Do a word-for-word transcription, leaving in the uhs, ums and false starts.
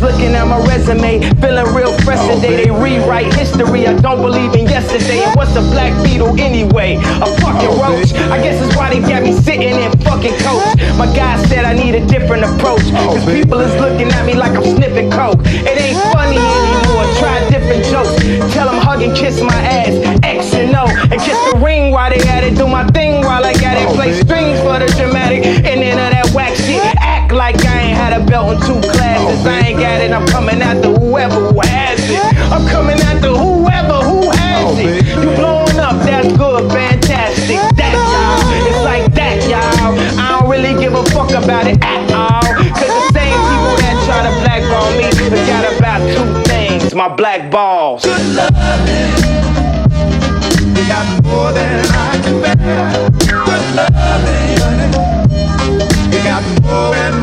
looking at my resume, feeling real fresh today. They rewrite history, I don't believe in yesterday. And what's a black beetle anyway? A fucking roach. I guess that's why they got me sitting in fucking coach. My guy said I need a different approach, cause people is looking at me like I'm sniffing coke. It ain't funny anymore, try different jokes. Tell them hug and kiss my ass, X and O. And kiss the ring while they at it, do my thing while I got it. Play strings for the dramatic, and then of that whack shit. Act like I ain't had a belt in two classes. I ain't got it, I'm coming after whoever who has it. I'm coming after whoever who has it. You blowing up, that's good, fantastic. That y'all, it's like that y'all. I don't really give a fuck about it at all. Cause the same people that try to blackball me forgot about two things, my black balls. Good loving, you got more than I can bear.